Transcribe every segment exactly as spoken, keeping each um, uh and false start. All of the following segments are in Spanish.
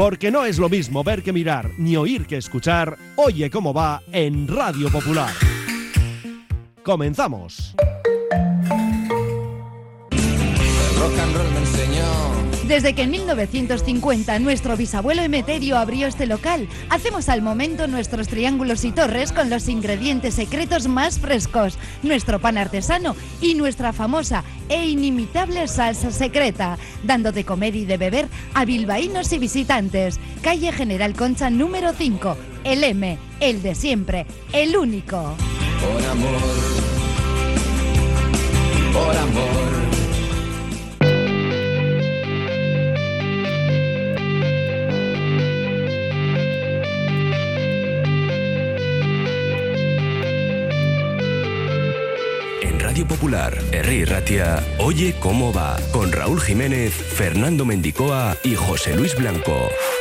Porque no es lo mismo ver que mirar, ni oír que escuchar. Oye cómo va en Radio Popular. Comenzamos. El rock and roll me enseñó. Desde que en mil novecientos cincuenta nuestro bisabuelo Emeterio abrió este local, hacemos al momento nuestros triángulos y torres con los ingredientes secretos más frescos, nuestro pan artesano y nuestra famosa e inimitable salsa secreta, dando de comer y de beber a bilbaínos y visitantes. Calle General Concha número cinco, el M, el de siempre, el único. Por amor, por amor. Radio Popular, Herri Ratia, Oye cómo va, con Raúl Jiménez, Fernando Mendicoa y José Luis Blanco.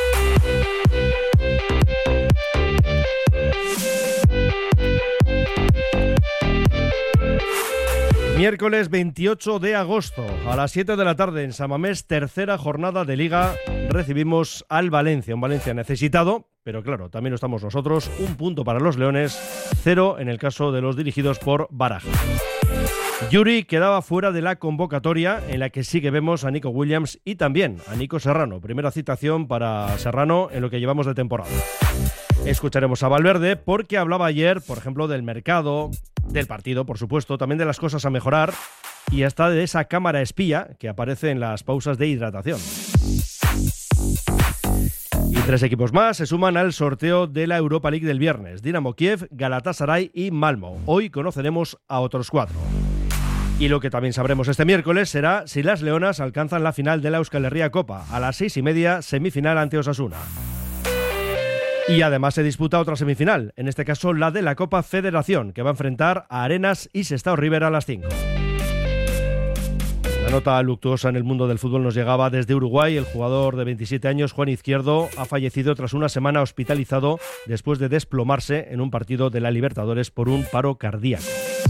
Miércoles veintiocho de agosto, a las siete de la tarde en San Mamés, tercera jornada de Liga, recibimos al Valencia, un Valencia necesitado, pero claro, también lo estamos nosotros, un punto para los Leones, cero en el caso de los dirigidos por Baraja. Yuri quedaba fuera de la convocatoria, en la que sí que vemos a Nico Williams y también a Nico Serrano. Primera citación para Serrano en lo que llevamos de temporada. Escucharemos a Valverde porque hablaba ayer, por ejemplo, del mercado, del partido, por supuesto, también de las cosas a mejorar y hasta de esa cámara espía que aparece en las pausas de hidratación. Y tres equipos más se suman al sorteo de la Europa League del viernes: Dinamo Kiev, Galatasaray y Malmö. Hoy conoceremos a otros cuatro. Y lo que también sabremos este miércoles será si las leonas alcanzan la final de la Euskal Herria Copa. A las seis y media, semifinal ante Osasuna. Y además se disputa otra semifinal, en este caso la de la Copa Federación, que va a enfrentar a Arenas y Sestao River a las cinco. La nota luctuosa en el mundo del fútbol nos llegaba desde Uruguay. El jugador de veintisiete años, Juan Izquierdo, ha fallecido tras una semana hospitalizado después de desplomarse en un partido de la Libertadores por un paro cardíaco.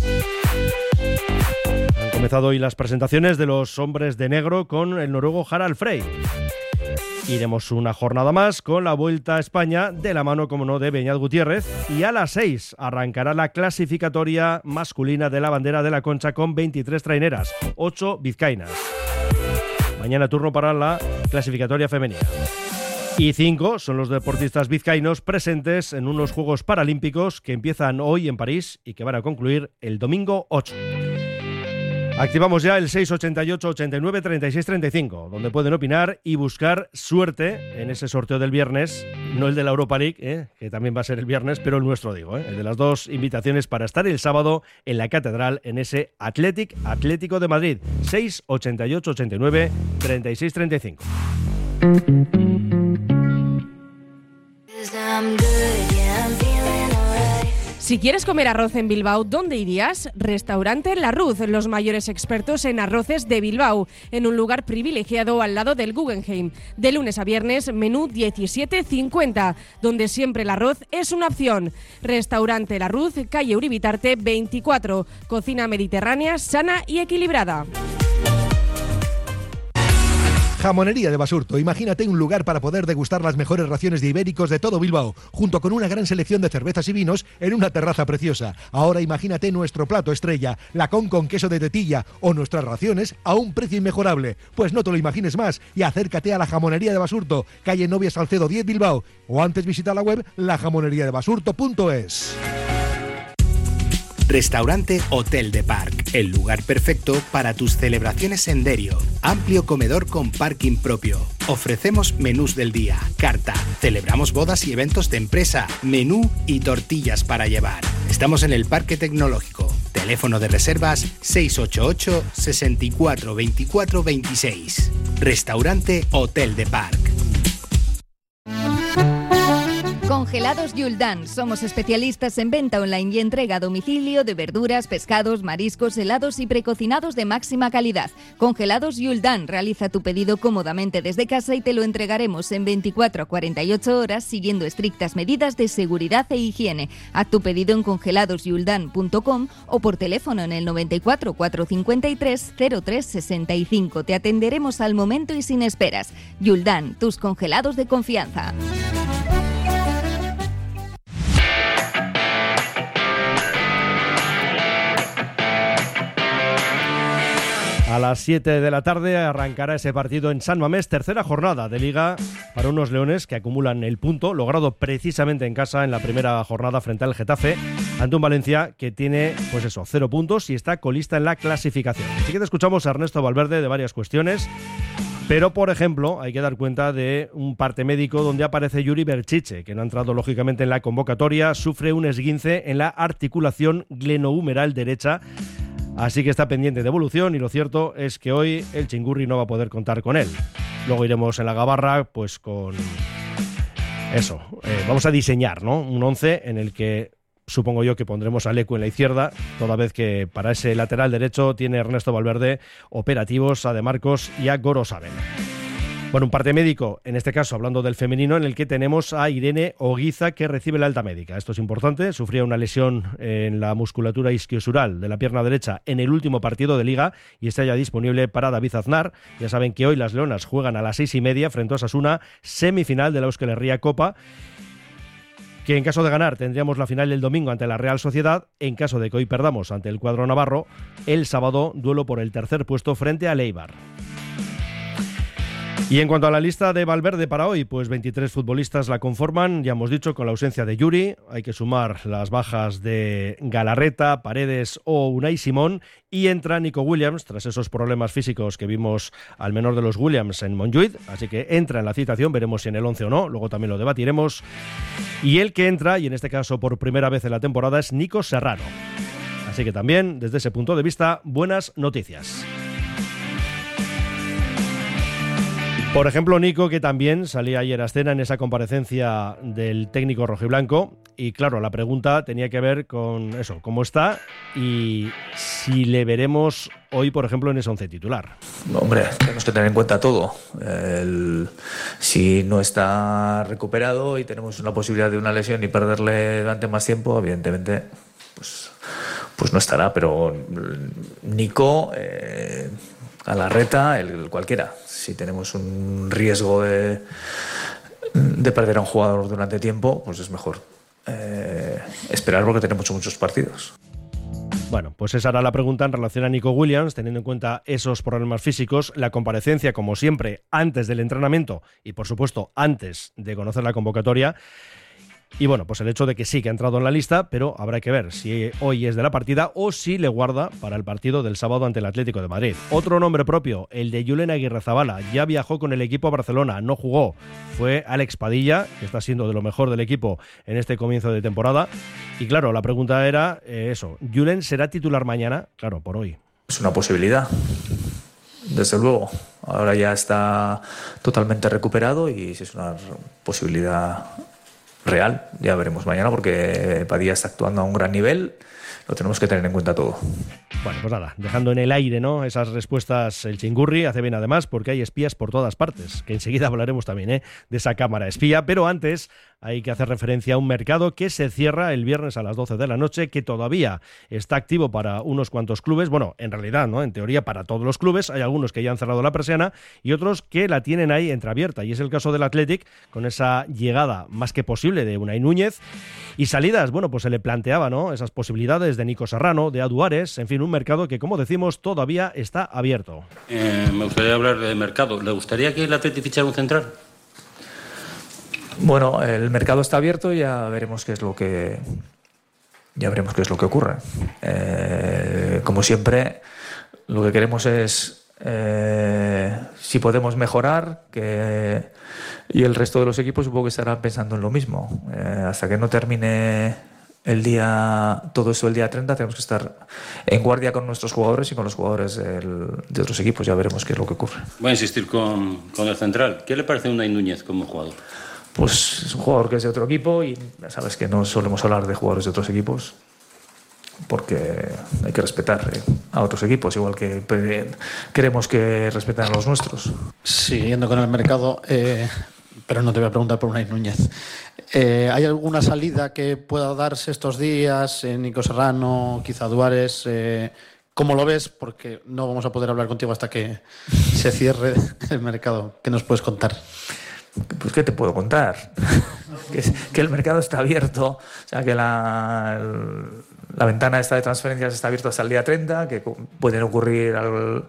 Han comenzado hoy las presentaciones de los hombres de negro con el noruego Harald Frey. Iremos una jornada más con la Vuelta a España de la mano, como no, de Beñat Gutiérrez. Y a las seis arrancará la clasificatoria masculina de la Bandera de la Concha con veintitrés traineras, ocho vizcaínas. Mañana turno para la clasificatoria femenina. Y cinco son los deportistas vizcaínos presentes en unos Juegos Paralímpicos que empiezan hoy en París y que van a concluir el domingo ocho. Activamos ya el seis ochenta y ocho ochenta y nueve treinta y seis treinta y cinco, donde pueden opinar y buscar suerte en ese sorteo del viernes, no el de la Europa League, ¿eh? que también va a ser el viernes, pero el nuestro digo, ¿eh? el de las dos invitaciones para estar el sábado en la Catedral en ese Athletic Atlético de Madrid. seis ochenta y ocho ochenta y nueve treinta y seis treinta y cinco. Si quieres comer arroz en Bilbao, ¿dónde irías? Restaurante La Ruz, los mayores expertos en arroces de Bilbao, en un lugar privilegiado al lado del Guggenheim. De lunes a viernes, menú diecisiete cincuenta, donde siempre el arroz es una opción. Restaurante La Ruz, calle Uribitarte veinticuatro, cocina mediterránea, sana y equilibrada. Jamonería de Basurto. Imagínate un lugar para poder degustar las mejores raciones de ibéricos de todo Bilbao, junto con una gran selección de cervezas y vinos en una terraza preciosa. Ahora imagínate nuestro plato estrella, lacón con queso de tetilla, o nuestras raciones a un precio inmejorable. Pues no te lo imagines más y acércate a la Jamonería de Basurto, calle Novia Salcedo diez Bilbao, o antes visita la web la jamonería de basurto punto es. Restaurante Hotel de Parc, el lugar perfecto para tus celebraciones en Derio. Amplio comedor con parking propio. Ofrecemos menús del día, carta. Celebramos bodas y eventos de empresa, menú y tortillas para llevar. Estamos en el Parque Tecnológico. Teléfono de reservas seis ocho ocho, seis cuatro, veinticuatro veintiséis. Restaurante Hotel de Parc. Con Congelados Yuldan. Somos especialistas en venta online y entrega a domicilio de verduras, pescados, mariscos, helados y precocinados de máxima calidad. Congelados Yuldan. Realiza tu pedido cómodamente desde casa y te lo entregaremos en veinticuatro a cuarenta y ocho horas siguiendo estrictas medidas de seguridad e higiene. Haz tu pedido en congelados yuldan punto com o por teléfono en el noventa y cuatro, cuatrocientos cincuenta y tres, cero tres sesenta y cinco. Te atenderemos al momento y sin esperas. Yuldan, tus congelados de confianza. A las siete de la tarde arrancará ese partido en San Mamés, tercera jornada de Liga para unos leones que acumulan el punto logrado precisamente en casa en la primera jornada frente al Getafe, ante un Valencia que tiene, pues eso, cero puntos y está colista en la clasificación. Así que te escuchamos a Ernesto Valverde de varias cuestiones, pero por ejemplo hay que dar cuenta de un parte médico donde aparece Yuri Berchiche, que no ha entrado lógicamente en la convocatoria, sufre un esguince en la articulación glenohumeral derecha. Así que está pendiente de evolución y lo cierto es que hoy el Chingurri no va a poder contar con él. Luego iremos en la gabarra pues con eso. Eh, vamos a diseñar, ¿no?, un once en el que supongo yo que pondremos a Lecu en la izquierda, toda vez que para ese lateral derecho tiene Ernesto Valverde operativos a De Marcos y a Gorosabel. Bueno, un parte médico, en este caso hablando del femenino, en el que tenemos a Irene Oguiza, que recibe la alta médica. Esto es importante, sufría una lesión en la musculatura isquiosural de la pierna derecha en el último partido de Liga y está ya disponible para David Aznar. Ya saben que hoy las leonas juegan a las seis y media frente a Osasuna, semifinal de la Euskal Herria Copa, que en caso de ganar tendríamos la final el domingo ante la Real Sociedad. En caso de que hoy perdamos ante el cuadro navarro, el sábado duelo por el tercer puesto frente a Eibar. Y en cuanto a la lista de Valverde para hoy, pues veintitrés futbolistas la conforman, ya hemos dicho, con la ausencia de Yuri. Hay que sumar las bajas de Galarreta, Paredes o Unai Simón, y entra Nico Williams tras esos problemas físicos que vimos al menor de los Williams en Montjuïc, así que entra en la citación, veremos si en el once o no, luego también lo debatiremos. Y el que entra, y en este caso por primera vez en la temporada, es Nico Serrano. Así que también, desde ese punto de vista, buenas noticias. Por ejemplo, Nico, que también salía ayer a escena en esa comparecencia del técnico rojiblanco, y claro, la pregunta tenía que ver con eso, cómo está y si le veremos hoy, por ejemplo, en ese once titular. Hombre, tenemos que tener en cuenta todo. El, si no está recuperado y tenemos una posibilidad de una lesión y perderle durante más tiempo, evidentemente, pues, pues no estará. Pero Nico, eh, Galarreta, el, el cualquiera. Si tenemos un riesgo de, de perder a un jugador durante tiempo, pues es mejor eh, esperar porque tenemos muchos partidos. Bueno, pues esa era la pregunta en relación a Nico Williams, teniendo en cuenta esos problemas físicos, la comparecencia, como siempre, antes del entrenamiento y, por supuesto, antes de conocer la convocatoria. Y bueno, pues el hecho de que sí que ha entrado en la lista, pero habrá que ver si hoy es de la partida o si le guarda para el partido del sábado ante el Atlético de Madrid. Otro nombre propio, el de Julen Aguirrezabala. Ya viajó con el equipo a Barcelona, no jugó. Fue Alex Padilla, que está siendo de lo mejor del equipo en este comienzo de temporada. Y claro, la pregunta era eh, eso, ¿Julen será titular mañana? Claro, por hoy. Es una posibilidad, desde luego. Ahora ya está totalmente recuperado y si es una posibilidad real, ya veremos mañana, porque Padilla está actuando a un gran nivel, lo tenemos que tener en cuenta todo. Bueno, pues nada, dejando en el aire, ¿no?, esas respuestas, el Chingurri hace bien además porque hay espías por todas partes, que enseguida hablaremos también ¿eh? de esa cámara espía, pero antes hay que hacer referencia a un mercado que se cierra el viernes a las doce de la noche, que todavía está activo para unos cuantos clubes, bueno, en realidad, ¿no?, en teoría para todos los clubes, hay algunos que ya han cerrado la persiana y otros que la tienen ahí entreabierta, y es el caso del Athletic, con esa llegada más que posible de Unai Núñez, y salidas, bueno, pues se le planteaba, ¿no?, esas posibilidades de Nico Serrano, de Aduares, en fin, un mercado que, como decimos, todavía está abierto. Eh, me gustaría hablar de mercado. ¿Le gustaría que el Athletic fichara un central? Bueno, el mercado está abierto y ya veremos qué es lo que ya veremos qué es lo que ocurre. Eh, como siempre, lo que queremos es eh, si podemos mejorar, que y el resto de los equipos supongo que estarán pensando en lo mismo. Eh, hasta que no termine el día todo eso el día treinta tenemos que estar en guardia con nuestros jugadores y con los jugadores del, de otros equipos. Ya veremos qué es lo que ocurre. Voy a insistir con, con el central. ¿Qué le parece a Unai Núñez como jugador? pues es un jugador que es de otro equipo y ya sabes que no solemos hablar de jugadores de otros equipos porque hay que respetar eh, a otros equipos, igual que eh, queremos que respeten a los nuestros. Siguiendo con el mercado, eh, pero no te voy a preguntar por Unai Núñez. Eh, ¿Hay alguna salida que pueda darse estos días? Eh, Nico Serrano, quizá Duárez. Eh, ¿Cómo lo ves? Porque no vamos a poder hablar contigo hasta que se cierre el mercado. ¿Qué nos puedes contar? Pues, ¿qué te puedo contar? que, es, que el mercado está abierto, o sea, que la, el, la ventana esta de transferencias está abierta hasta el día treinta, que pueden ocurrir al,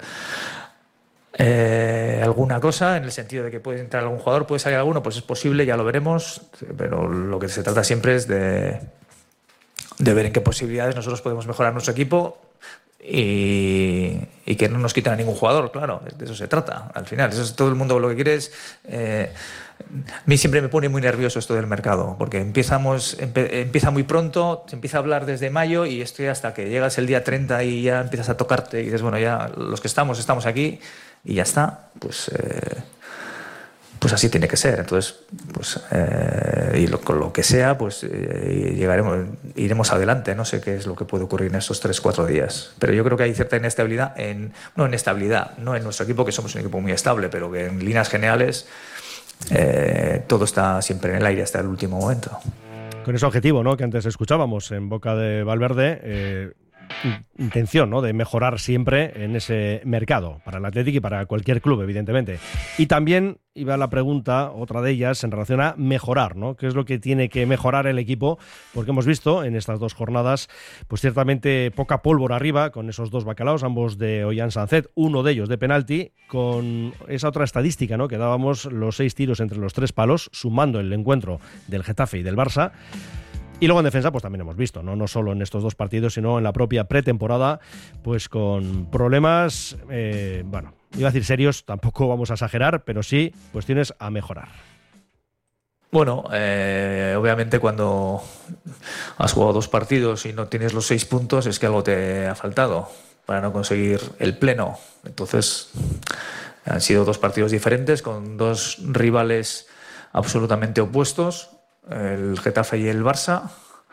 eh, alguna cosa, en el sentido de que puede entrar algún jugador, puede salir alguno, pues es posible, ya lo veremos, pero lo que se trata siempre es de, de ver en qué posibilidades nosotros podemos mejorar nuestro equipo. Y, y que no nos quitan a ningún jugador, claro, de eso se trata al final. Eso es, todo el mundo lo que quiere es... Eh, a mí siempre me pone muy nervioso esto del mercado, porque empezamos, empe, empieza muy pronto, se empieza a hablar desde mayo y estoy hasta que llegas el día treinta y ya empiezas a tocarte y dices, bueno, ya los que estamos, estamos aquí y ya está, pues... Eh, pues así tiene que ser. Entonces, pues eh, y lo, con lo que sea, pues eh, llegaremos, iremos adelante. No sé qué es lo que puede ocurrir en estos tres, cuatro días. Pero yo creo que hay cierta inestabilidad, en, no inestabilidad, no en nuestro equipo, que somos un equipo muy estable, pero que en líneas generales eh, todo está siempre en el aire hasta el último momento. Con ese objetivo, ¿no?, que antes escuchábamos en boca de Valverde, eh, intención, ¿no?, de mejorar siempre en ese mercado para el Athletic y para cualquier club, evidentemente. Y también iba la pregunta, otra de ellas, en relación a mejorar, ¿no? ¿Qué es lo que tiene que mejorar el equipo? Porque hemos visto en estas dos jornadas, pues ciertamente poca pólvora arriba, con esos dos bacalaos, ambos de Ollán Sancet, uno de ellos de penalti, con esa otra estadística, ¿no?, que dábamos los seis tiros entre los tres palos, sumando el encuentro del Getafe y del Barça. Y luego en defensa, pues también hemos visto, ¿no? No solo en estos dos partidos, sino en la propia pretemporada, pues con problemas, eh, bueno, iba a decir serios, tampoco vamos a exagerar, pero sí cuestiones a mejorar. Bueno, eh, obviamente cuando has jugado dos partidos y no tienes los seis puntos es que algo te ha faltado para no conseguir el pleno. Entonces, han sido dos partidos diferentes con dos rivales absolutamente opuestos, el Getafe y el Barça,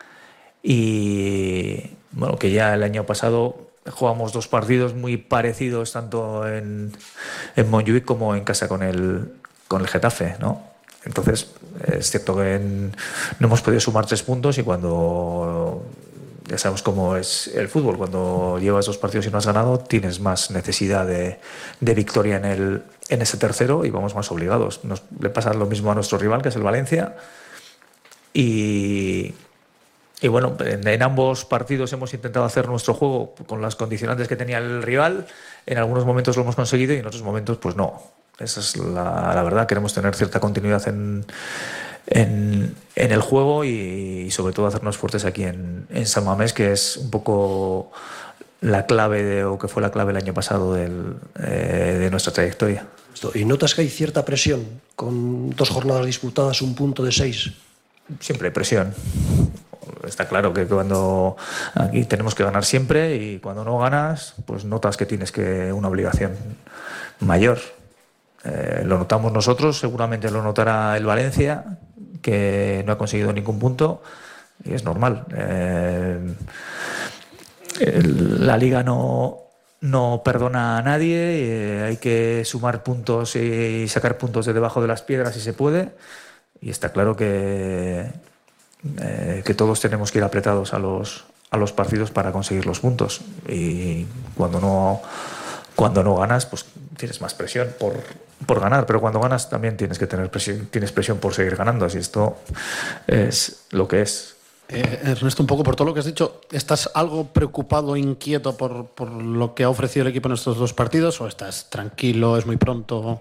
y bueno, que ya el año pasado jugamos dos partidos muy parecidos tanto en, en Montjuic como en casa con el, con el Getafe, ¿no? Entonces es cierto que en, no hemos podido sumar tres puntos y cuando ya sabemos cómo es el fútbol, cuando llevas dos partidos y no has ganado tienes más necesidad de, de victoria en, el, en ese tercero y vamos más obligados. Nos, le pasa lo mismo a nuestro rival, que es el Valencia. Y, y bueno, en, en ambos partidos hemos intentado hacer nuestro juego con las condicionantes que tenía el rival. En algunos momentos lo hemos conseguido y en otros momentos pues no. Esa es la, la verdad. Queremos tener cierta continuidad en, en, en el juego y, y sobre todo hacernos fuertes aquí en, en San Mamés, que es un poco la clave de, o que fue la clave el año pasado del, eh, de nuestra trayectoria. ¿Y notas que hay cierta presión con dos jornadas disputadas, un punto de seis? Siempre hay presión. Está claro que cuando aquí tenemos que ganar siempre y cuando no ganas, pues notas que tienes que una obligación mayor. Eh, lo notamos nosotros, seguramente lo notará el Valencia, que no ha conseguido ningún punto y es normal. Eh, el, la Liga no, no perdona a nadie, eh, hay que sumar puntos y sacar puntos de debajo de las piedras si se puede. Y está claro que, eh, que todos tenemos que ir apretados a los, a los partidos para conseguir los puntos. Y cuando no, cuando no ganas, pues tienes más presión por, por ganar. Pero cuando ganas también tienes que tener presión, tienes presión por seguir ganando. Así esto es lo que es. Eh, Ernesto, un poco por todo lo que has dicho, ¿estás algo preocupado, inquieto por, por lo que ha ofrecido el equipo en estos dos partidos? ¿O estás tranquilo, es muy pronto?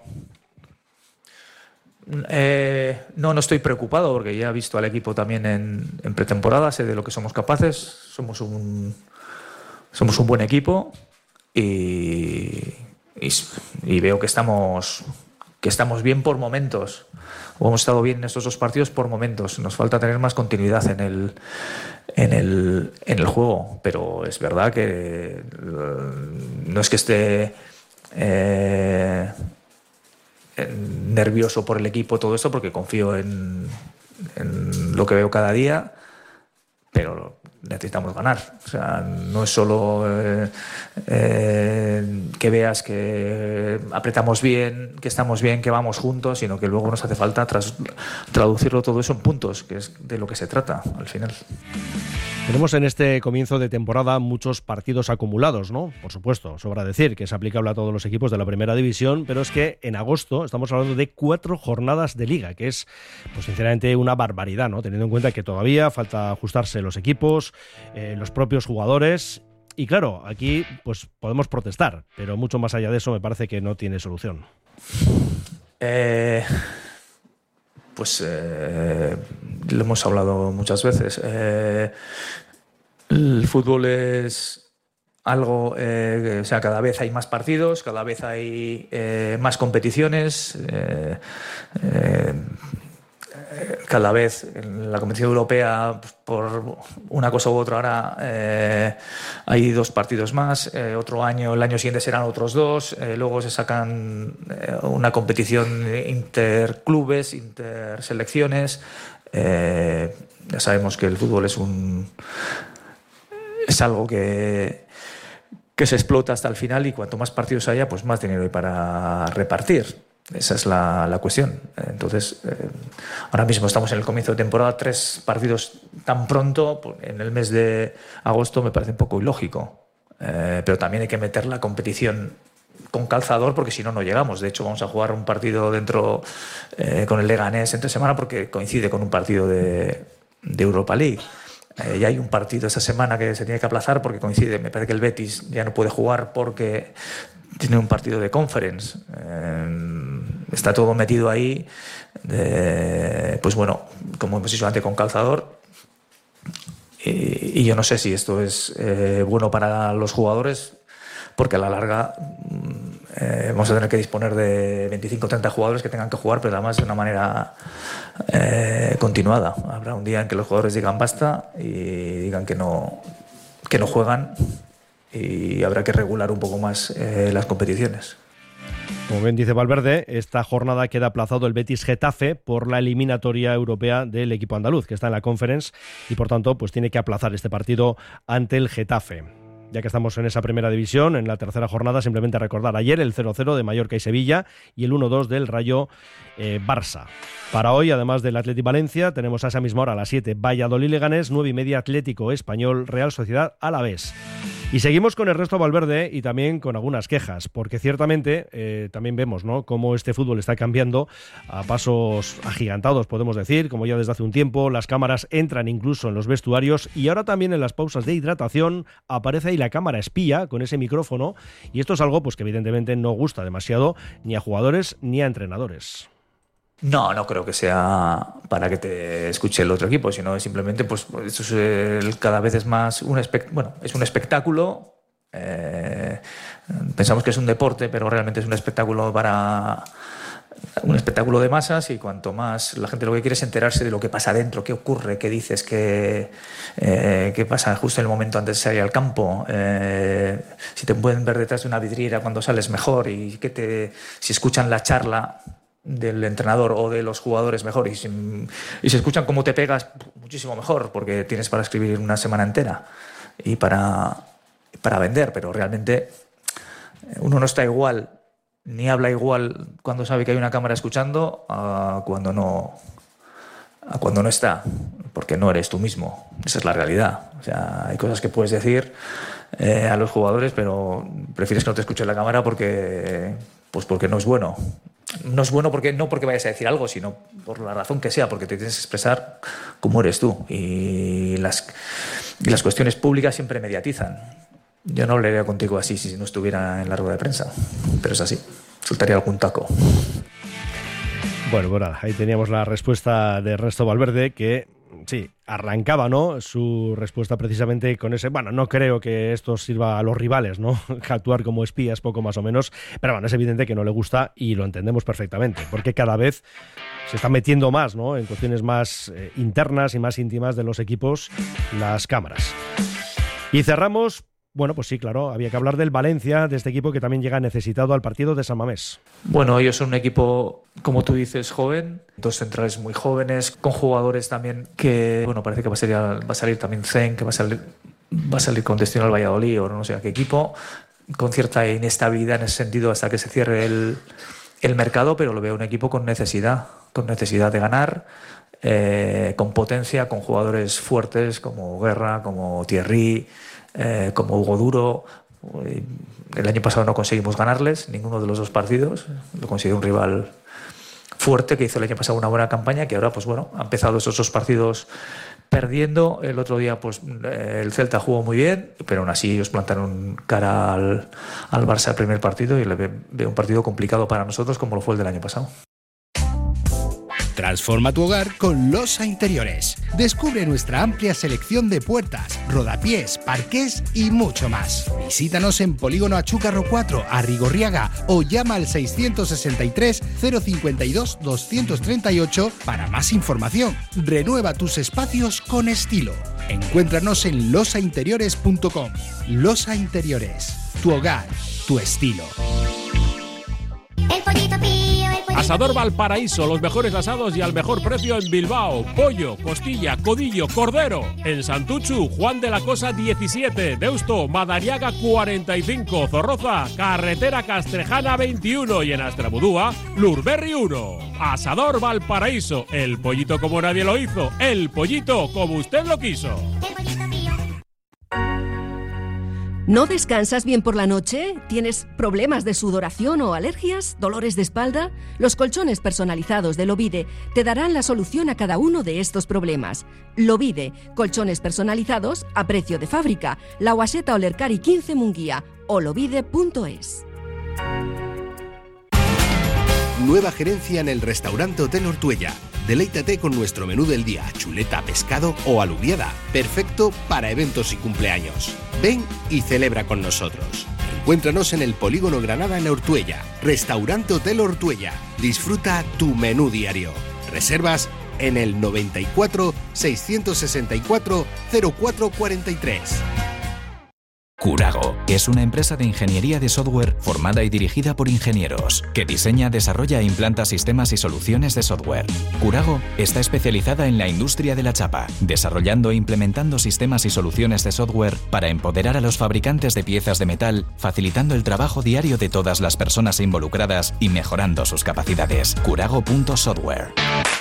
Eh, no, no estoy preocupado porque ya he visto al equipo también en, en pretemporada, sé de lo que somos capaces, somos un, somos un buen equipo y, y, y veo que estamos, que estamos bien por momentos, o hemos estado bien en estos dos partidos por momentos. Nos falta tener más continuidad en el, en el, en el juego, pero es verdad que no es que esté... Eh, nervioso por el equipo, todo esto, porque confío en, en lo que veo cada día, pero necesitamos ganar. O sea, no es solo eh, eh, que veas que apretamos bien, que estamos bien, que vamos juntos, sino que luego nos hace falta tras, traducirlo todo eso en puntos, que es de lo que se trata al final. Tenemos en este comienzo de temporada muchos partidos acumulados, ¿no? Por supuesto, sobra decir que es aplicable a todos los equipos de la primera división, pero es que en agosto estamos hablando de cuatro jornadas de liga, que es, pues sinceramente, una barbaridad, ¿no? Teniendo en cuenta que todavía falta ajustarse los equipos, eh, los propios jugadores. Y claro, aquí pues podemos protestar, pero mucho más allá de eso me parece que no tiene solución. Eh... Pues eh, lo hemos hablado muchas veces. Eh, el fútbol es algo, eh, o sea, cada vez hay más partidos, cada vez hay eh, más competiciones. Eh, eh, cada vez en la competición europea, por una cosa u otra, ahora eh, hay dos partidos más, eh, otro año, el año siguiente serán otros dos, eh, luego se sacan eh, una competición interclubes, interselecciones. Eh, ya sabemos que el fútbol es un es algo que que se explota hasta el final, y cuanto más partidos haya, pues más dinero hay para repartir. Esa es la, la cuestión. Entonces, eh, ahora mismo estamos en el comienzo de temporada, tres partidos tan pronto, en el mes de agosto, me parece un poco ilógico. Eh, pero también hay que meter la competición con calzador, porque si no, no llegamos. De hecho, vamos a jugar un partido dentro eh, con el Leganés entre semana, porque coincide con un partido de, de Europa League. Eh, ya hay un partido esta semana que se tiene que aplazar porque coincide, me parece que el Betis ya no puede jugar porque tiene un partido de Conference. Eh, está todo metido ahí. Eh, pues bueno, como hemos dicho antes, con calzador. Y, y yo no sé si esto es eh, bueno para los jugadores, porque a la larga eh, vamos a tener que disponer de veinticinco o treinta jugadores que tengan que jugar, pero además de una manera eh, continuada. Habrá un día en que los jugadores digan basta y digan que no, que no juegan, y habrá que regular un poco más eh, las competiciones. Como bien dice Valverde, esta jornada queda aplazado el Betis Getafe por la eliminatoria europea del equipo andaluz, que está en la Conference, y por tanto pues tiene que aplazar este partido ante el Getafe. Ya que estamos en esa primera división, en la tercera jornada, simplemente recordar ayer el cero cero de Mallorca y Sevilla y el uno dos del Rayo eh, Barça. Para hoy, además del Athletic Valencia, tenemos a esa misma hora a las siete Valladolid Leganés, nueve y media Atlético Español, Real Sociedad Alavés. Y seguimos con Ernesto Valverde y también con algunas quejas, porque ciertamente eh, también vemos, ¿no?, cómo este fútbol está cambiando a pasos agigantados, podemos decir, como ya desde hace un tiempo. Las cámaras entran incluso en los vestuarios, y ahora también en las pausas de hidratación aparece ahí la cámara espía con ese micrófono, y esto es algo pues que evidentemente no gusta demasiado ni a jugadores ni a entrenadores. No, no creo que sea para que te escuche el otro equipo, sino simplemente, pues, eso es el, cada vez es más un espect- bueno, es un espectáculo. Eh, pensamos que es un deporte, pero realmente es un espectáculo para un espectáculo de masas, y cuanto más la gente lo que quiere es enterarse de lo que pasa dentro, qué ocurre, qué dices, qué, eh, qué pasa justo en el momento antes de salir al campo, eh, si te pueden ver detrás de una vidriera cuando sales mejor, y que te, si escuchan la charla del entrenador o de los jugadores mejor, y si, y si escuchan cómo te pegas, muchísimo mejor, porque tienes para escribir una semana entera y para, para vender. Pero realmente uno no está igual ni habla igual cuando sabe que hay una cámara escuchando a cuando no, a cuando no está, porque no eres tú mismo. Esa es la realidad. O sea, hay cosas que puedes decir eh, a los jugadores, pero prefieres que no te escuche la cámara porque, pues porque no es bueno. No es bueno porque no porque vayas a decir algo, sino por la razón que sea, porque te tienes que expresar cómo eres tú. Y las, y las cuestiones públicas siempre mediatizan. Yo no hablaría contigo así si no estuviera en la rueda de prensa, pero es así. Soltaría algún taco. Bueno, bueno, ahí teníamos la respuesta de Ernesto Valverde, que sí, arrancaba, ¿no?, su respuesta precisamente con ese, bueno, no creo que esto sirva a los rivales, ¿no?, actuar como espías, poco más o menos, pero bueno, es evidente que no le gusta, y lo entendemos perfectamente, porque cada vez se está metiendo más, ¿no?, en cuestiones más eh, internas y más íntimas de los equipos, las cámaras. Y cerramos bueno, pues sí, claro, había que hablar del Valencia, de este equipo que también llega necesitado al partido de San Mamés. Bueno, ellos son un equipo, como tú dices, joven, dos centrales muy jóvenes, con jugadores también que, bueno, parece que va a salir, va a salir también Zen, que va a salir, va a salir con destino al Valladolid o no sé a qué equipo, con cierta inestabilidad en ese sentido hasta que se cierre el, el mercado, pero lo veo un equipo con necesidad, con necesidad de ganar, eh, con potencia, con jugadores fuertes como Guerra, como Thierry, Eh, como Hugo Duro. El año pasado no conseguimos ganarles ninguno de los dos partidos, lo consiguió un rival fuerte que hizo el año pasado una buena campaña, que ahora pues bueno, ha empezado esos dos partidos perdiendo. El otro día pues el Celta jugó muy bien, pero aún así ellos plantaron cara al, al Barça el primer partido y le veo un partido complicado para nosotros como lo fue el del año pasado. Transforma tu hogar con Losa Interiores. Descubre nuestra amplia selección de puertas, rodapiés, parqués y mucho más. Visítanos en Polígono Achúcarro cuatro, Arrigorriaga, o llama al seiscientos sesenta y tres, cero cincuenta y dos, doscientos treinta y ocho para más información. Renueva tus espacios con estilo. Encuéntranos en losa interiores punto com. Losa Interiores. Tu hogar, tu estilo. El pollito pío, el pollito Asador Valparaíso, los mejores asados y al mejor precio en Bilbao. Pollo, costilla, codillo, cordero. En Santuchu, Juan de la Cosa diecisiete. Deusto, Madariaga cuarenta y cinco. Zorroza, Carretera Castrejana veintiuno. Y en Astrabudúa, Lurberri uno. Asador Valparaíso, el pollito como nadie lo hizo. El pollito como usted lo quiso. ¿No descansas bien por la noche? ¿Tienes problemas de sudoración o alergias? ¿Dolores de espalda? Los colchones personalizados de Lovide te darán la solución a cada uno de estos problemas. Lovide, colchones personalizados a precio de fábrica. La Guaseta Olercari quince Munguía o lovide punto es. Nueva gerencia en el restaurante Hotel Ortuella. Deleítate con nuestro menú del día, chuleta, pescado o alubiada, perfecto para eventos y cumpleaños. Ven y celebra con nosotros. Encuéntranos en el Polígono Granada en Ortuella. Restaurante Hotel Ortuella. Disfruta tu menú diario. Reservas en el noventa y cuatro, seiscientos sesenta y cuatro, cero cuatro cuarenta y tres. Curago es una empresa de ingeniería de software formada y dirigida por ingenieros, que diseña, desarrolla e implanta sistemas y soluciones de software. Curago está especializada en la industria de la chapa, desarrollando e implementando sistemas y soluciones de software para empoderar a los fabricantes de piezas de metal, facilitando el trabajo diario de todas las personas involucradas y mejorando sus capacidades. Curago punto software.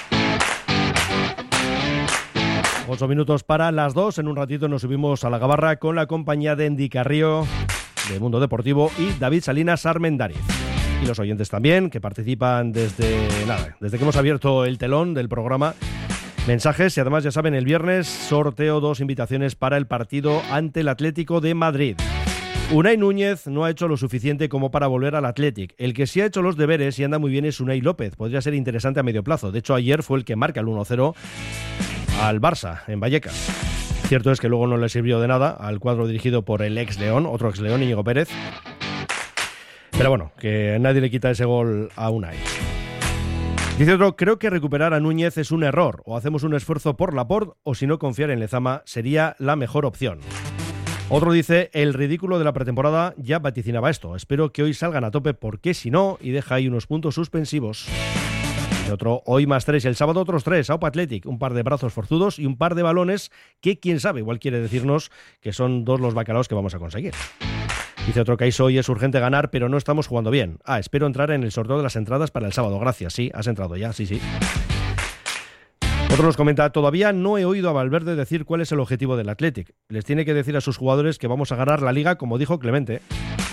Ocho minutos para las dos. En un ratito nos subimos a la gabarra con la compañía de Endy Carrillo, de Mundo Deportivo, y David Salinas Armendáriz. Y los oyentes también, que participan desde nada, desde que hemos abierto el telón del programa. Mensajes y además, ya saben, el viernes sorteo dos invitaciones para el partido ante el Atlético de Madrid. Unai Núñez no ha hecho lo suficiente como para volver al Athletic. El que sí ha hecho los deberes y anda muy bien es Unai López. Podría ser interesante a medio plazo. De hecho, ayer fue el que marca el uno cero al Barça, en Vallecas. Cierto es que luego no le sirvió de nada al cuadro dirigido por el ex-León, otro ex-León, Íñigo Pérez. Pero bueno, que nadie le quita ese gol a Unai. Dice otro, creo que recuperar a Núñez es un error. O hacemos un esfuerzo por Laporte, o si no, confiar en Lezama sería la mejor opción. Otro dice, el ridículo de la pretemporada ya vaticinaba esto. Espero que hoy salgan a tope porque si no, y deja ahí unos puntos suspensivos. Otro, hoy más tres, el sábado otros tres, Aupa Athletic, un par de brazos forzudos y un par de balones que, quién sabe, igual quiere decirnos que son dos los bacalaos que vamos a conseguir. Dice otro, Caiso, hoy es urgente ganar, pero no estamos jugando bien. Ah, espero entrar en el sorteo de las entradas para el sábado, gracias, sí, has entrado ya, sí, sí. Otro nos comenta, todavía no he oído a Valverde decir cuál es el objetivo del Athletic. Les tiene que decir a sus jugadores que vamos a ganar la Liga, como dijo Clemente.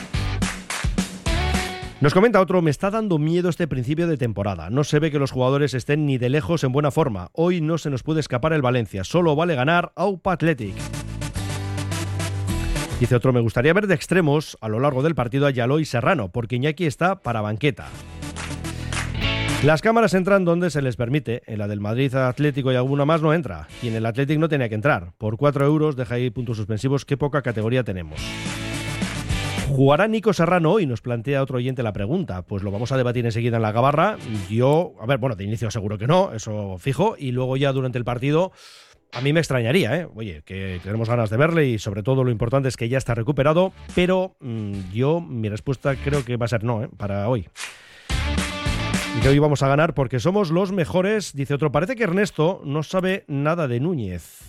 Nos comenta otro, me está dando miedo este principio de temporada. No se ve que los jugadores estén ni de lejos en buena forma. Hoy no se nos puede escapar el Valencia. Solo vale ganar Aupa Athletic. Dice otro, me gustaría ver de extremos a lo largo del partido a Yaló y Serrano, porque Iñaki está para banqueta. Las cámaras entran donde se les permite. En la del Madrid Atlético y alguna más no entra. Y en el Athletic no tenía que entrar. Por cuatro euros deja ahí puntos suspensivos. Qué poca categoría tenemos. ¿Jugará Nico Serrano hoy? Nos plantea otro oyente la pregunta. Pues lo vamos a debatir enseguida en la gabarra. Yo, a ver, bueno, de inicio seguro que no, eso fijo. Y luego ya durante el partido, a mí me extrañaría, ¿eh? Oye, que tenemos ganas de verle y sobre todo lo importante es que ya está recuperado, pero mmm, yo, mi respuesta creo que va a ser no, ¿eh? Para hoy. Y que hoy vamos a ganar porque somos los mejores, dice otro. Parece que Ernesto no sabe nada de Núñez.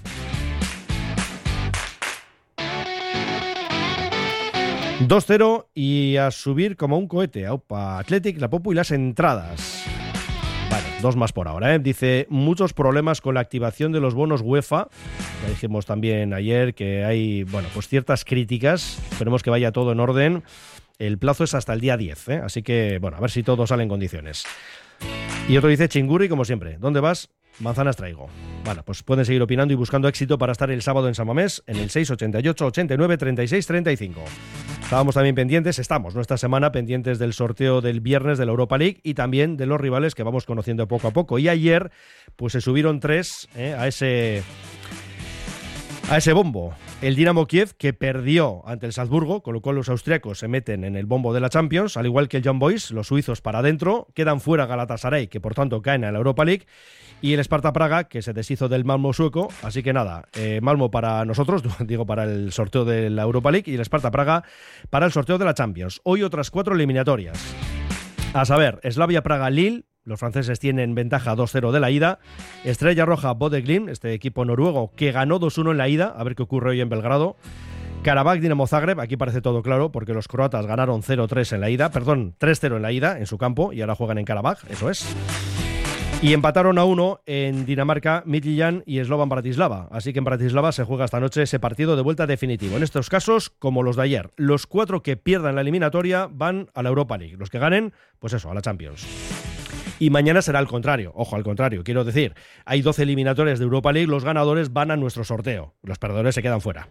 dos cero y a subir como un cohete. Aupa, Athletic, la Popu y las entradas. Vale, dos más por ahora, ¿eh? Dice, muchos problemas con la activación de los bonos UEFA. Ya dijimos también ayer que hay, bueno, pues ciertas críticas. Esperemos que vaya todo en orden. El plazo es hasta el día diez, ¿eh? Así que, bueno, a ver si todo sale en condiciones. Y otro dice, Chingurri, como siempre. ¿Dónde vas? Manzanas traigo. Bueno, pues pueden seguir opinando y buscando éxito para estar el sábado en San Mamés en el seis ochenta y ocho, ochenta y nueve, treinta y seis, treinta y cinco. Estábamos también pendientes, estamos nuestra semana pendientes del sorteo del viernes de la Europa League y también de los rivales que vamos conociendo poco a poco. Y ayer, pues se subieron tres ¿eh? a ese a ese bombo. El Dinamo Kiev, que perdió ante el Salzburgo, con lo cual los austriacos se meten en el bombo de la Champions, al igual que el Young Boys, los suizos para adentro, quedan fuera Galatasaray, que por tanto caen a la Europa League, y el Sparta Praga, que se deshizo del Malmo sueco. Así que nada, eh, Malmo para nosotros, digo para el sorteo de la Europa League, y el Sparta Praga para el sorteo de la Champions. Hoy otras cuatro eliminatorias. A saber, Slavia Praga-Lille. Los franceses tienen ventaja dos cero de la ida. Estrella Roja Bodø/Glimt, este equipo noruego que ganó dos uno en la ida. A ver qué ocurre hoy en Belgrado. Karabakh Dinamo Zagreb, aquí parece todo claro porque los croatas ganaron cero tres en la ida, perdón, tres cero en la ida en su campo y ahora juegan en Karabakh, eso es. Y empataron a uno en Dinamarca, Midtjylland y Slovan Bratislava. Así que en Bratislava se juega esta noche ese partido de vuelta definitivo. En estos casos, como los de ayer, los cuatro que pierdan la eliminatoria van a la Europa League. Los que ganen, pues eso, a la Champions. Y mañana será al contrario, ojo, al contrario, quiero decir, hay doce eliminatorias de Europa League, los ganadores van a nuestro sorteo, los perdedores se quedan fuera.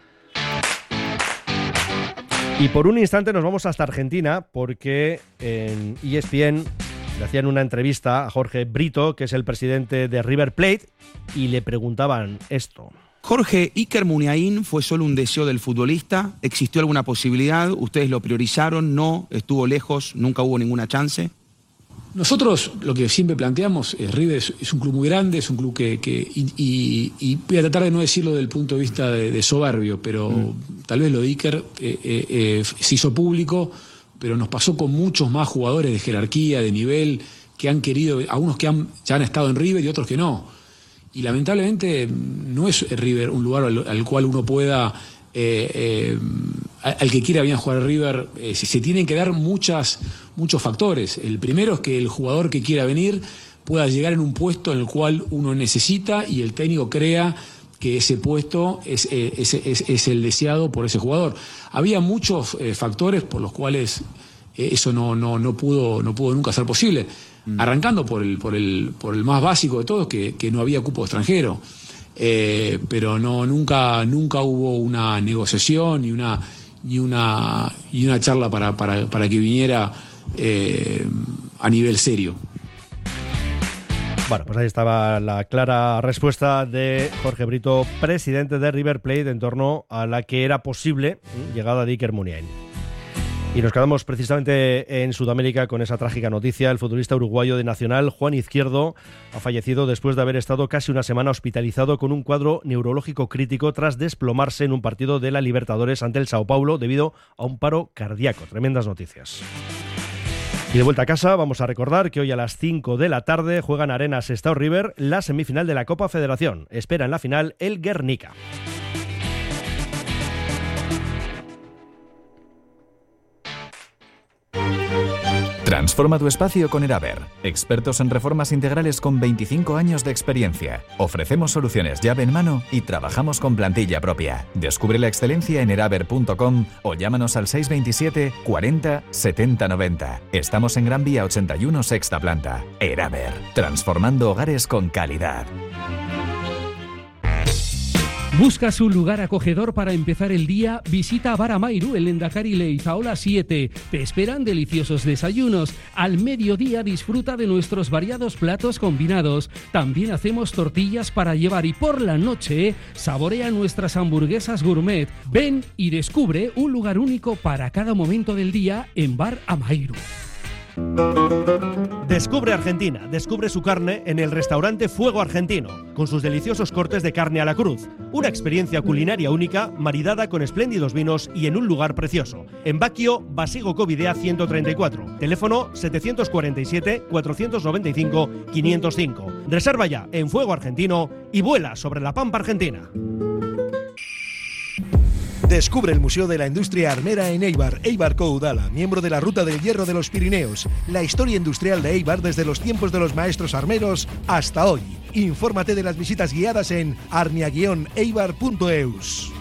Y por un instante nos vamos hasta Argentina porque en E S P N le hacían una entrevista a Jorge Brito, que es el presidente de River Plate, y le preguntaban esto. Jorge, Iker Muniain fue solo un deseo del futbolista, ¿existió alguna posibilidad? ¿Ustedes lo priorizaron? ¿No? ¿Estuvo lejos? ¿Nunca hubo ninguna chance? Nosotros lo que siempre planteamos es River es, es un club muy grande, es un club que, que y, y, y voy a tratar de no decirlo desde el punto de vista de, de soberbio, pero mm. tal vez lo de Iker eh, eh, eh, se hizo público, pero nos pasó con muchos más jugadores de jerarquía, de nivel, que han querido, algunos que han, ya han estado en River y otros que no. Y lamentablemente no es River un lugar al, al cual uno pueda... Eh, eh, al que quiera bien jugar River, eh, se, se tienen que dar muchas, muchos factores. El primero es que el jugador que quiera venir pueda llegar en un puesto en el cual uno necesita y el técnico crea que ese puesto es, eh, es, es, es el deseado por ese jugador. Había muchos eh, factores por los cuales eh, eso no, no, no, pudo, no pudo nunca ser posible. Mm. Arrancando por el, por, el, por el más básico de todos, que, que no había cupo extranjero. Eh, pero no nunca nunca hubo una negociación y una y una y una charla para para, para que viniera eh, a nivel serio. Bueno, pues ahí estaba la clara respuesta de Jorge Brito, presidente de River Plate, en torno a la que era posible llegada de Iker Muniain. Y nos quedamos precisamente en Sudamérica con esa trágica noticia. El futbolista uruguayo de Nacional, Juan Izquierdo, ha fallecido después de haber estado casi una semana hospitalizado con un cuadro neurológico crítico tras desplomarse en un partido de la Libertadores ante el Sao Paulo debido a un paro cardíaco. Tremendas noticias. Y de vuelta a casa, vamos a recordar que hoy a las cinco de la tarde juegan Arena Sestao River la semifinal de la Copa Federación. Espera en la final el Guernica. Transforma tu espacio con Eraber, expertos en reformas integrales con veinticinco años de experiencia. Ofrecemos soluciones llave en mano y trabajamos con plantilla propia. Descubre la excelencia en eraber punto com o llámanos al seis veintisiete, cuarenta, setenta, noventa. Estamos en Gran Vía ochenta y uno, sexta planta. Eraber, transformando hogares con calidad. ¿Buscas un lugar acogedor para empezar el día? Visita Bar Amairu en Lendakari Leizaola siete. Te esperan deliciosos desayunos. Al mediodía disfruta de nuestros variados platos combinados. También hacemos tortillas para llevar y por la noche saborea nuestras hamburguesas gourmet. Ven y descubre un lugar único para cada momento del día en Bar Amairu. Descubre Argentina, descubre su carne en el restaurante Fuego Argentino, con sus deliciosos cortes de carne a la cruz. Una experiencia culinaria única, maridada con espléndidos vinos y en un lugar precioso. En Baquio, Basigo Covidea ciento treinta y cuatro. Teléfono setecientos cuarenta y siete, cuatrocientos noventa y cinco, quinientos cinco. Reserva ya en Fuego Argentino y vuela sobre la pampa argentina. Descubre el Museo de la Industria Armera en Eibar, Eibarko Udala, miembro de la Ruta del Hierro de los Pirineos. La historia industrial de Eibar desde los tiempos de los maestros armeros hasta hoy. Infórmate de las visitas guiadas en arnia guion eibar punto eus.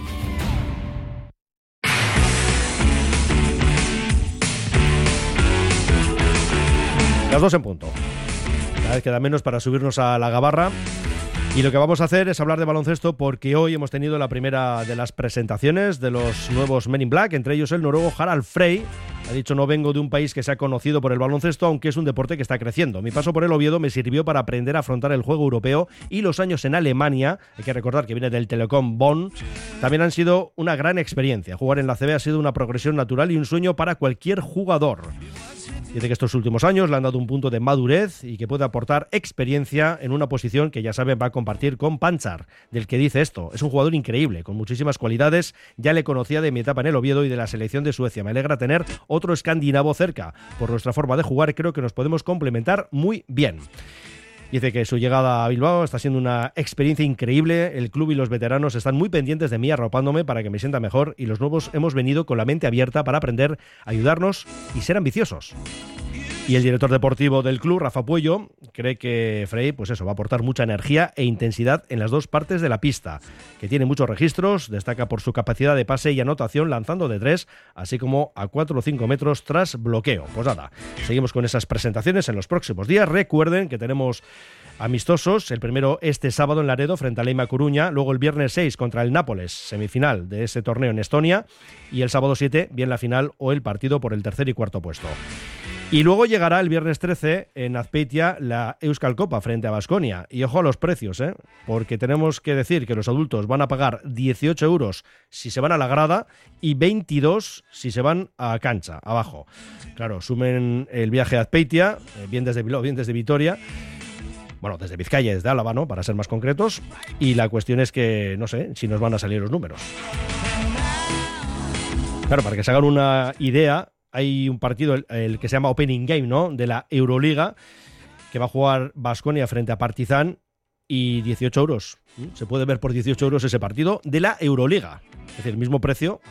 Las dos en punto. Cada vez queda menos para subirnos a la gabarra. Y lo que vamos a hacer es hablar de baloncesto porque hoy hemos tenido la primera de las presentaciones de los nuevos Men in Black, entre ellos el noruego Harald Frey. Ha dicho: no vengo de un país que sea conocido por el baloncesto, aunque es un deporte que está creciendo. Mi paso por el Oviedo me sirvió para aprender a afrontar el juego europeo y los años en Alemania, hay que recordar que viene del Telekom Bonn, también han sido una gran experiencia. Jugar en la A C B ha sido una progresión natural y un sueño para cualquier jugador. Dice que estos últimos años le han dado un punto de madurez y que puede aportar experiencia en una posición que ya saben va a compartir con Panchar, del que dice esto: es un jugador increíble, con muchísimas cualidades, ya le conocía de mi etapa en el Oviedo y de la selección de Suecia. Me alegra tener otro escandinavo cerca. Por nuestra forma de jugar creo que nos podemos complementar muy bien. Dice que su llegada a Bilbao está siendo una experiencia increíble. El club y los veteranos están muy pendientes de mí, arropándome para que me sienta mejor, y los nuevos hemos venido con la mente abierta para aprender, ayudarnos y ser ambiciosos. Y el director deportivo del club, Rafa Puello, cree que Frey, pues eso, va a aportar mucha energía e intensidad en las dos partes de la pista, que tiene muchos registros, destaca por su capacidad de pase y anotación lanzando de tres, así como a cuatro o cinco metros tras bloqueo. Pues nada, seguimos con esas presentaciones en los próximos días. Recuerden que tenemos amistosos, el primero este sábado en Laredo frente a Leima Coruña, luego el viernes seis contra el Nápoles, semifinal de ese torneo en Estonia, y el sábado siete, bien la final o el partido por el tercer y cuarto puesto. Y luego llegará el viernes trece en Azpeitia la Euskal Copa frente a Baskonia. Y ojo a los precios, ¿eh? Porque tenemos que decir que los adultos van a pagar dieciocho euros si se van a la grada y veintidós si se van a cancha, abajo. Claro, sumen el viaje a Azpeitia, eh, bien desde Bilbao, bien desde Vitoria. Bueno, desde Vizcaya y desde Álava, ¿no? Para ser más concretos. Y la cuestión es que, no sé, si nos van a salir los números. Claro, para que se hagan una idea, hay un partido, el, el que se llama Opening Game, ¿no?, de la Euroliga, que va a jugar Baskonia frente a Partizan, y dieciocho euros. Se puede ver por dieciocho euros ese partido de la Euroliga. Es decir, el mismo precio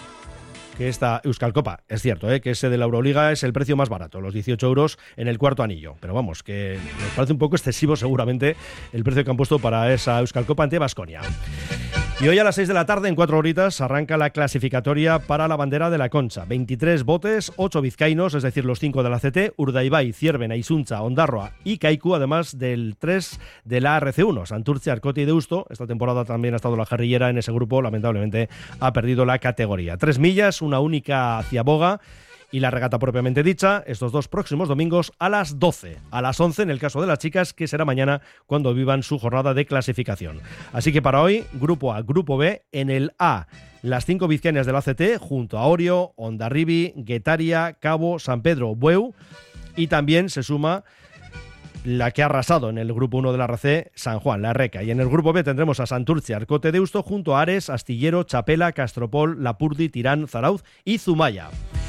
que esta Euskal Copa. Es cierto, ¿eh?, que ese de la Euroliga es el precio más barato, los dieciocho euros en el cuarto anillo. Pero vamos, que nos parece un poco excesivo seguramente el precio que han puesto para esa Euskal Copa ante Baskonia. Y hoy a las seis de la tarde, en cuatro horitas, arranca la clasificatoria para la bandera de la Concha. veintitrés botes, ocho vizcaínos, es decir, los cinco de la C T, Urdaibai, Ciervena, Isuncha, Ondarroa y Kaiku, además del tres de la A R C uno, Santurce, Arcote y Deusto. Esta temporada también ha estado la Jarrillera en ese grupo, lamentablemente ha perdido la categoría. Tres millas, una única hacia Boga, y la regata propiamente dicha, estos dos próximos domingos a las doce, a las once en el caso de las chicas, que será mañana cuando vivan su jornada de clasificación. Así que para hoy, Grupo A, Grupo B, en el A, las cinco vizcaínas de la C T, junto a Orio, Hondarribi, Guetaria, Cabo, San Pedro, Bueu, y también se suma la que ha arrasado en el Grupo uno de la R C, San Juan, la Reca. Y en el Grupo B tendremos a Santurce, Arcote, Deusto, junto a Ares, Astillero, Chapela, Castropol, Lapurdi, Tirán, Zarauz y Zumaya.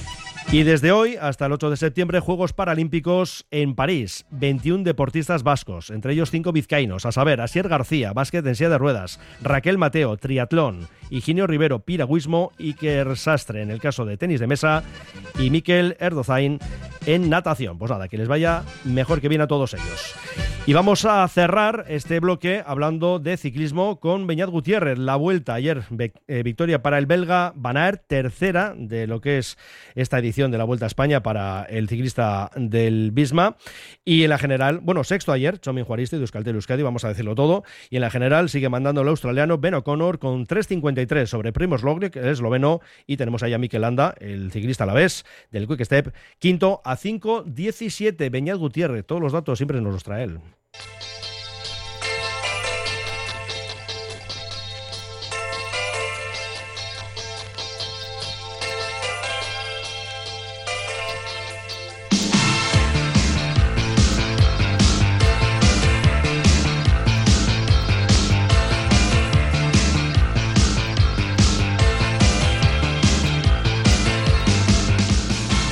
Y desde hoy hasta el ocho de septiembre, Juegos Paralímpicos en París. veintiún deportistas vascos, entre ellos cinco vizcaínos, a saber, Asier García, básquet en silla de ruedas, Raquel Mateo, triatlón, Higinio Rivero, piragüismo, Iker Sastre en el caso de tenis de mesa y Mikel Erdozain en natación. Pues nada, que les vaya mejor que bien a todos ellos. Y vamos a cerrar este bloque hablando de ciclismo con Beñat Gutiérrez. La vuelta ayer, eh, victoria para el belga Van Aert, tercera de lo que es esta edición de la Vuelta a España para el ciclista del Visma. Y en la general, bueno, sexto ayer, Txomin Juaristi de Euskaltel Euskadi, vamos a decirlo todo. Y en la general sigue mandando el australiano Ben O'Connor con tres cincuenta y tres sobre Primož Roglič, el esloveno. Y tenemos ahí a Mikel Landa, el ciclista alavés del Quick Step, quinto a cinco diecisiete. Beñat Gutiérrez, todos los datos siempre nos los trae él.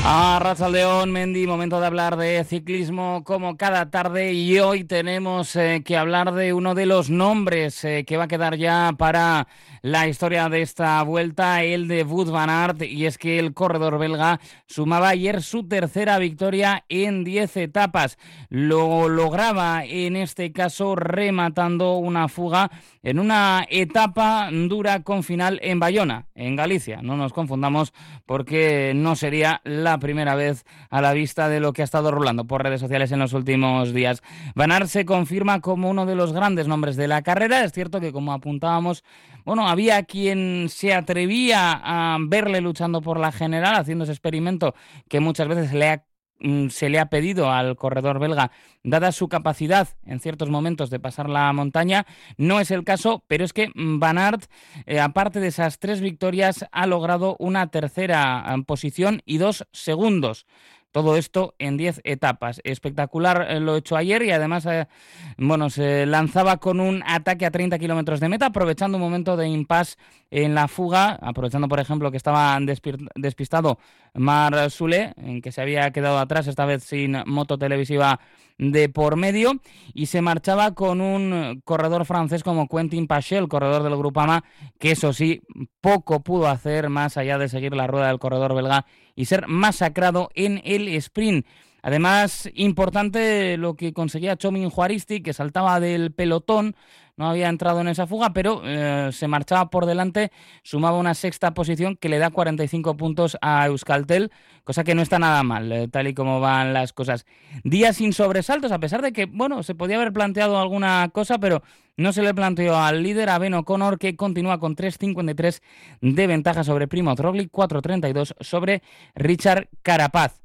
Arratsaldeon, Mendy, momento de hablar de ciclismo como cada tarde y hoy tenemos eh, que hablar de uno de los nombres eh, que va a quedar ya para la historia de esta vuelta, el de Wout van Aert, y es que el corredor belga sumaba ayer su tercera victoria en diez etapas. Lo lograba en este caso rematando una fuga en una etapa dura con final en Bayona, en Galicia. No nos confundamos porque no sería la primera vez a la vista de lo que ha estado rolando por redes sociales en los últimos días. Van Aert se confirma como uno de los grandes nombres de la carrera. Es cierto que, como apuntábamos, bueno, había quien se atrevía a verle luchando por la general, haciendo ese experimento que muchas veces le ha se le ha pedido al corredor belga, dada su capacidad en ciertos momentos de pasar la montaña. No es el caso, pero es que Van Aert, eh, aparte de esas tres victorias, ha logrado una tercera posición y dos segundos. Todo esto en diez etapas. Espectacular eh, lo hecho ayer y además eh, bueno, se lanzaba con un ataque a treinta kilómetros de meta, aprovechando un momento de impasse en la fuga, aprovechando, por ejemplo, que estaba despistado Mar Soule, en que se había quedado atrás, esta vez sin moto televisiva de por medio, y se marchaba con un corredor francés como Quentin Paché, el corredor del Groupama, que eso sí, poco pudo hacer más allá de seguir la rueda del corredor belga y ser masacrado en el sprint. Además, importante lo que conseguía Chomin Juaristi, que saltaba del pelotón, no había entrado en esa fuga, pero eh, se marchaba por delante, sumaba una sexta posición que le da cuarenta y cinco puntos a Euskaltel, cosa que no está nada mal, eh, tal y como van las cosas. Día sin sobresaltos, a pesar de que, bueno, se podía haber planteado alguna cosa, pero no se le planteó al líder, a Ben O'Connor, que continúa con tres cincuenta y tres de ventaja sobre Primoz Roglic, cuatro treinta y dos sobre Richard Carapaz.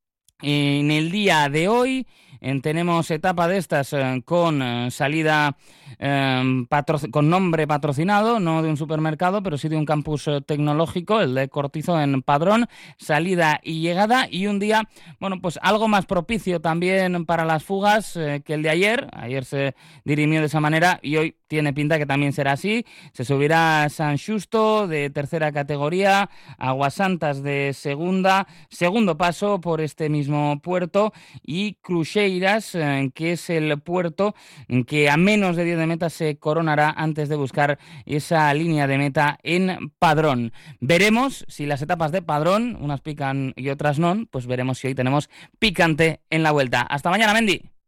En el día de hoy eh, tenemos etapa de estas eh, con eh, salida eh, patro- con nombre patrocinado, no de un supermercado, pero sí de un campus eh, tecnológico, el de Cortizo en Padrón, salida y llegada, y un día, bueno, pues algo más propicio también para las fugas eh, que el de ayer. Ayer se dirimió de esa manera y hoy tiene pinta que también será así. Se subirá San Xusto de tercera categoría, Aguasantas de segunda, segundo paso por este mismo puerto, y Cruxeiras, eh, que es el puerto que a menos de diez de meta se coronará antes de buscar esa línea de meta en Padrón. Veremos si las etapas de Padrón, unas pican y otras no, pues veremos si hoy tenemos picante en la vuelta. Hasta mañana, Mendy.